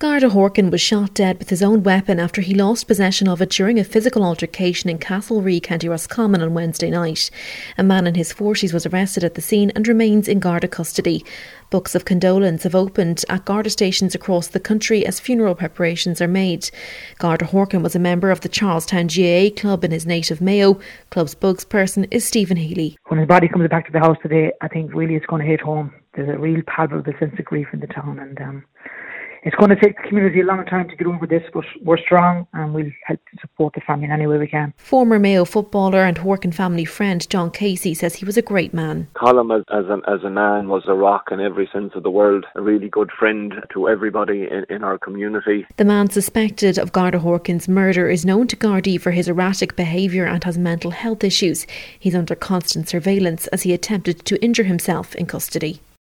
Garda Horkin was shot dead with his own weapon after he lost possession of it during a physical altercation in Castlerea, County Roscommon on Wednesday night. A man in his 40s was arrested at the scene and remains in Garda custody. Books of condolence have opened at Garda stations across the country as funeral preparations are made. Garda Horkin was a member of the Charlestown GAA club in his native Mayo. Club spokesperson is Stephen Healy. When his body comes back to the house today, I think really it's going to hit home. There's a real palpable sense of grief in the town, and it's going to take the community a long time to get over this, but we're strong and we'll help to support the family in any way we can. Former Mayo footballer and Horkin family friend John Casey says he was a great man. Colm as a man was a rock in every sense of the word, a really good friend to everybody in our community. The man suspected of Garda Horkin's murder is known to Gardaí for his erratic behaviour and has mental health issues. He's under constant surveillance as he attempted to injure himself in custody.